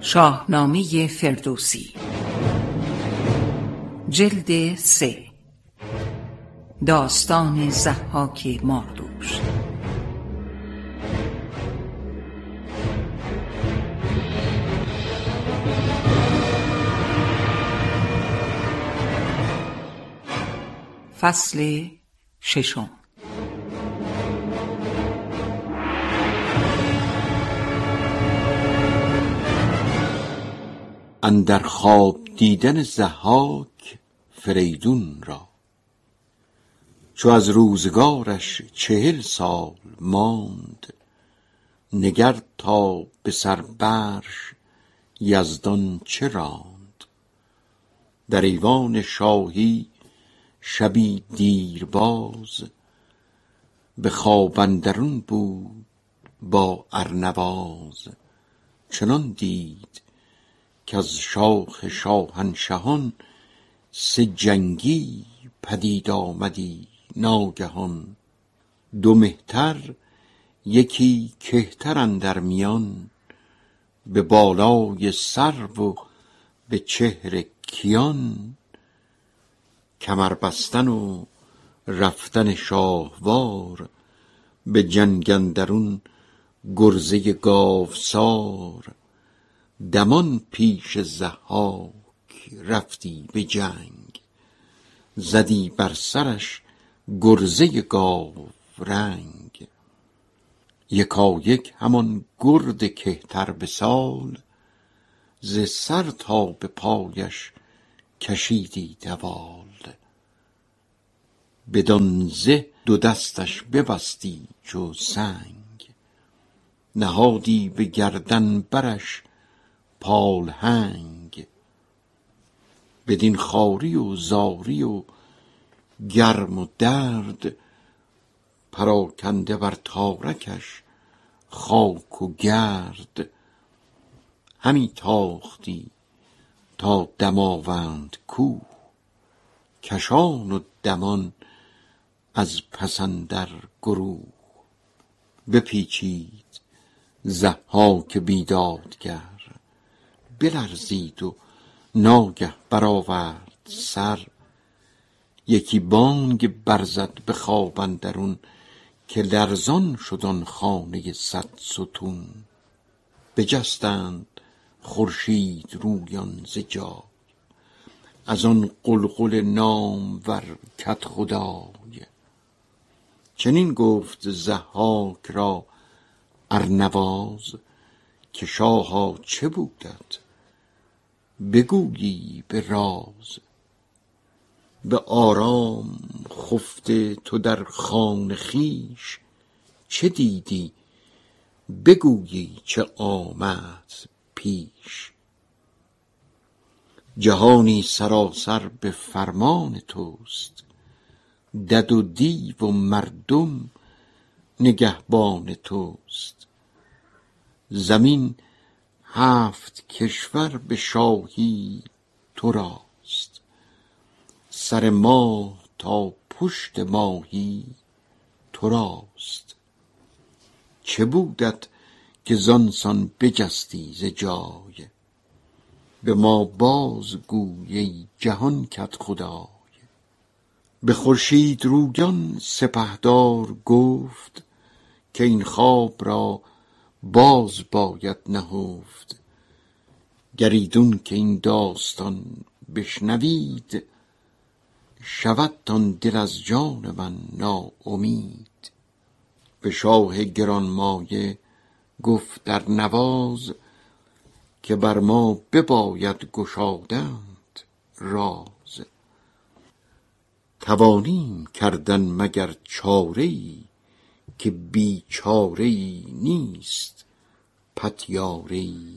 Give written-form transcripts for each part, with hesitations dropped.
شاهنامه فردوسی جلد 3 داستان ضحاک ماردوش. فصل 6. اندر خواب دیدن ضحاک فریدون را، چو از روزگارش 40 سال ماند، نگر تا به سر برش یزدان چه راند. در ایوان شاهی شبی دیرباز، به خواب اندرون بود با ارنواز. چنان دید کز شاخ شاهنشهان 3 جنگی پدید آمدی ناگهان. 2 مهتر یکی کهتر اندر میان، به بالای سرو و به چهر کیان. کمر بستن و رفتن شاهوار، به جنگ اندرون گرزه گاوسار. دمان پیش ضحاک رفتی به جنگ، زدی بر سرش گرزه گاو رنگ. یکایک همان گرد کهتر به سال، ز سر تا به پایش کشیدی دوال. بدان زه 2 دستش ببستی چو سنگ، نهادی به گردن برش پالهنگ. بدین خواری و زاری و گرم و درد، پراکنده بر تارکش خاک و گرد. همی تاختی تا دماوند کوه، کشان و دمان از پس اندر گروه. بپیچید ضحاک بیدادگر، بلرزید و ناگه برآورد سر. یکی بانگ برزد به خواب اندرون، که لرزان شد آن خانه 100 ستون. بجستند خورشید رویان ز جای، از آن غلغل نامور کدخدای. چنین گفت ضحاک را ارنواز، که شاها چه بودت بگویی به راز. به آرام خفته تو در خان خویش، چه دیدی بگویی چه آمد پیش. جهانی سراسر به فرمان توست، دد و دیو و مردم نگهبان توست. زمین 7 کشور به شاهی تو راست، سر ماه تا پشت ماهی تو راست. چه بودت که زانسان بجستی ز جای، به ما بازگوی ای جهان کدخدای. به خورشید رویان سپهدار گفت، که این خواب را باز باید نهفت. گر ایدون که این داستان بشنوید، شودتان دل از جان من ناامید. به شاه گرانمایه گفت ارنواز، که بر ما بباید گشادند راز. توانیم کردن مگر چاره‌ای، که بیچاره‌ای نیست پتیاره‌ای.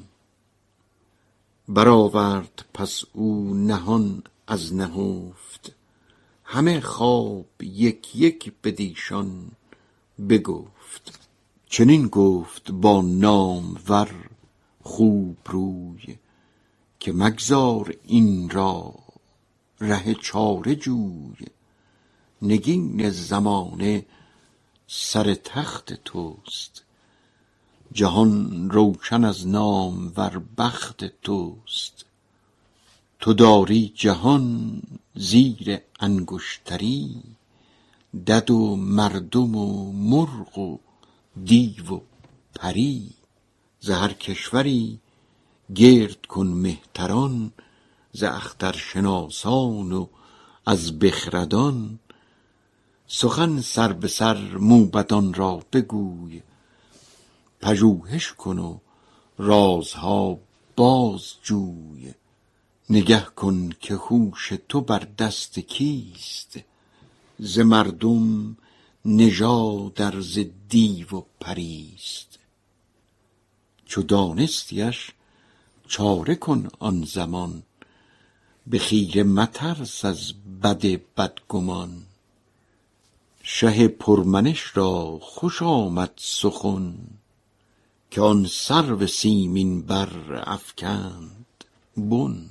برآورد پس او نهان از نهفت، همه خواب یک یک بدیشان بگفت. چنین گفت با نامور خوب روی، که مگذار این را ره چاره جوی. نگین زمانه سر تخت توست، جهان روشن از نامور بخت توست. تو داری جهان زیر انگشتری، دد و مردم و مرغ و دیو و پری. ز هر کشوری گرد کن مهتران، ز اخترشناسان و از بخردان. سخن سر به سر موبدان را بگوی، پژوهش کن و رازها باز جوی. نگه کن که هوش تو بر دست کیست، ز مردم نژاد ار ز دیو و پریست. چو دانستیش چاره کن آن زمان، به خیره مترس از بد بدگمان. شه پرمنش را خوش آمد سخن، که آن سرو سیمین بر افکند بن.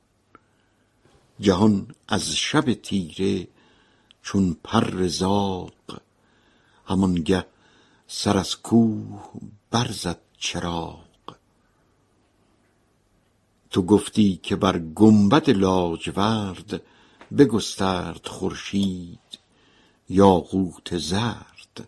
جهان از شب تیره چون پر زاغ، همانگه سر از کوه برزد چراغ. تو گفتی که بر گنبد لاجورد، بگسترد خورشید یاقوت زرد.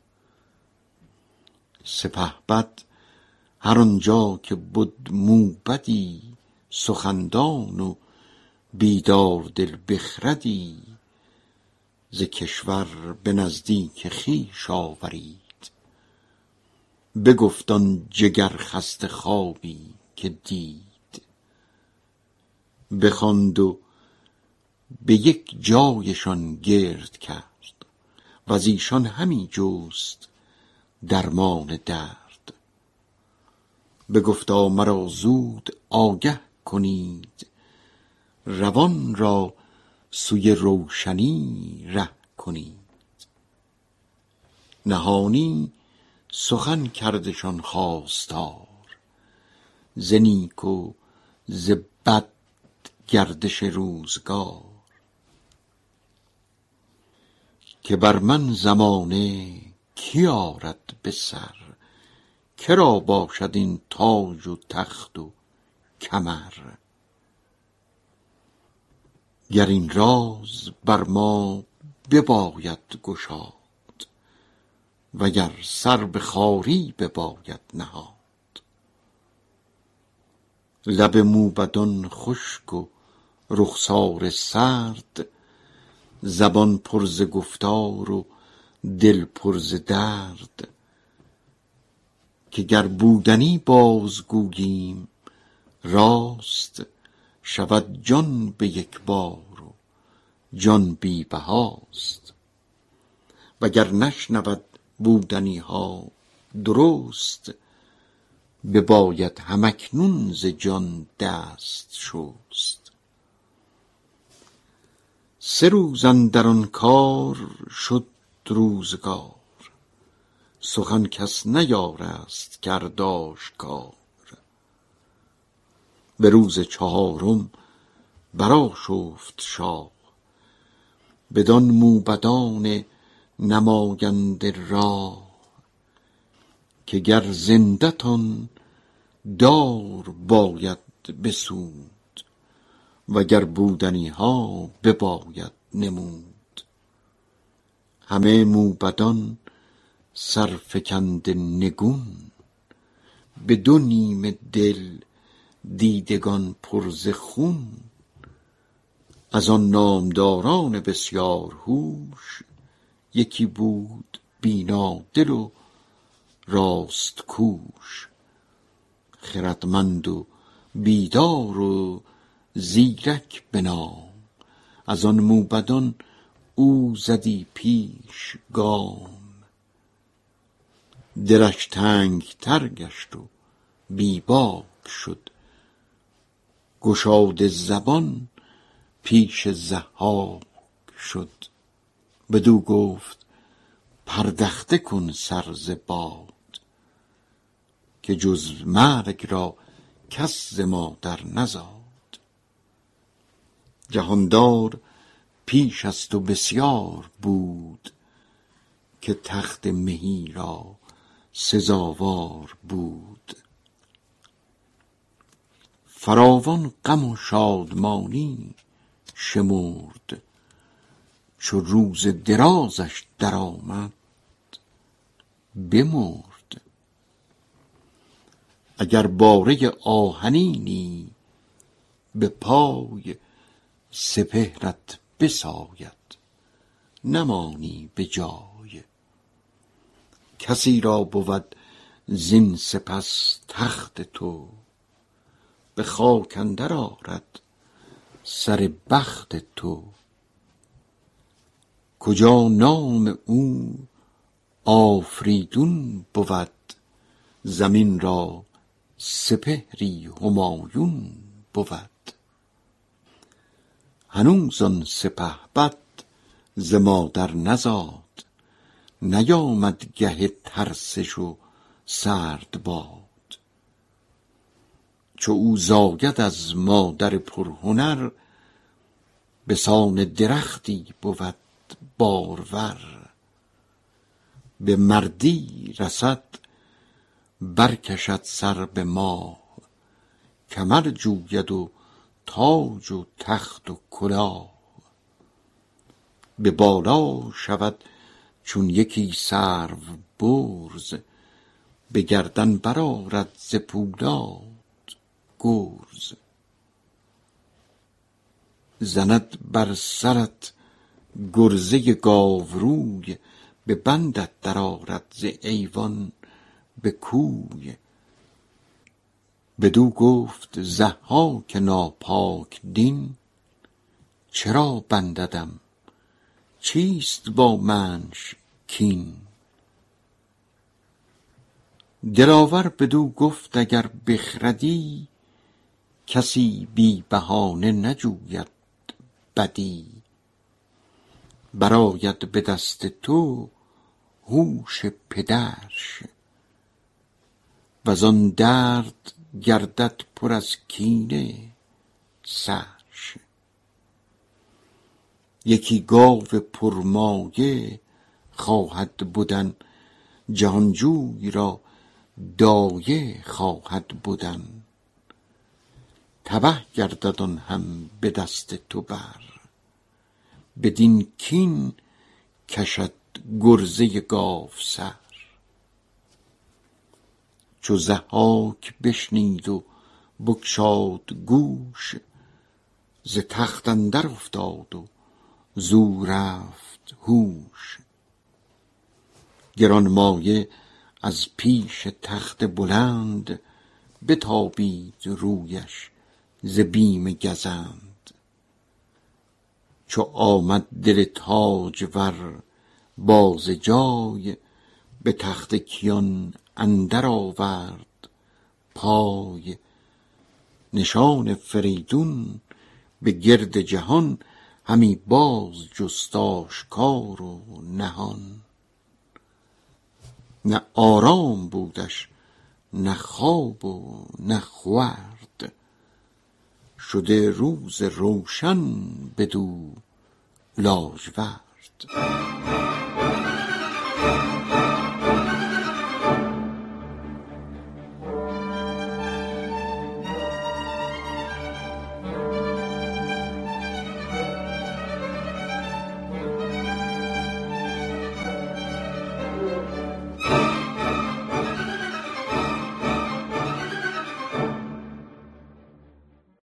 سپهبد هر آنجا که بد موبدی، سخندان و بیدار دل بخردی. ز کشور به نزدیک خویش آورید، بگفت آن جگر خسته خوابی که دید. بخواند و به یک جایشان گرد کرد، وز ایشان همی جست درمان درد. بگفتا مرا زود آگه کنید، روان را سوی روشنی ره کنید. نهانی سخن کردشان خواستار، ز نیک و ز بد گردش روزگار. که بر من زمانه کی آرد به سر، کرا باشد این تاج و تخت و کمر. گر این راز بر ما بباید گشاد، وگر سر به خواری بباید نهاد. لب موبدان خشک و رخسار سرد، زبان پر ز گفتار و دل پر ز درد. که گر بودنی بازگوییم راست، شود جان به یک بار و جان بی بهاست. وگر نشنود بودنی ها درست، بباید همکنون ز جان دست شست. 3 روز اندر آن کار شد روزگار، سخن کس نیارست کرد آشکار. به روز 4 برآشفت شاه، بدان موبدان نماینده راه. که گر زندتان دار باید بسود، وگر بودنی ها بباید نمود. همه موبدان سرفکنده نگون، به 2 نیمه دل دیدگان پر ز خون. از آن نامداران بسیار هوش، یکی بود بینا دل و راست کوش. خردمند و بیدار و زیرک به نام، از آن موبدان او زدی پیش گام. دلش تنگ تر گشت و بی باک شد، گشاده زبان پیش ضحاک شد. بدو گفت پردخته کن سر ز باد، که جز مرگ را کس ز مادر نزاد. جهاندار پیش از تو بسیار بود، که تخت مهی را سزاوار بود. فراوان غم و شادمانی شمرد، چو روز درازش درآمد بمرد. اگر باره آهنینی به پای، سپهرت بساید نمانی به جای. کسی را بود زین سپس تخت تو، به خاک اندر آرد سر بخت تو. کجا نام او آفریدون بود، زمین را سپهری همایون بود. هنوز آن سپهبد ز مادر نزاد، نیامد گه ترسش و سرد باد. چو او زاید از مادر پرهنر، به سان درختی بود بارور. به مردی رسد برکشد سر به ماه، کمر جوید و تاج و تخت و کلاه. به بالا شود چون یکی سرو برز، به گردن برآرد ز پولاد گرز. زند بر سرت گرزه گاوروی، به بندت درآرد ز ایوان به کوی. بدو گفت ضحاک ناپاک دین، چرا بنددم چیست با منش کین. دلاور بدو گفت اگر بخردی، کسی بی بهانه نجوید بدی. برآید به دست تو هوش پدرش، وزان درد گردد پر از کینه سرش. یکی گاو پرمایه خواهد بودن، جهانجوی را دایه خواهد بودن. تبه گردد آن هم به دست تو بر، بدین کین کشد گرزه گاو سر. چو ضحاک بشنید و بگشاد گوش، ز تخت اندر افتاد و زو رفت هوش. گرانمایه از پیش تخت بلند، بتابید رویش ز بیم گزند. چو آمد دل تاجور باز جای، به تخت کیان اندر آورد پای. نشان فریدون به گرد جهان، همی باز جست آشکار و نهان. نه آرام بودش نه خواب و نه خورد، شده روز روشن بدو لاژورد.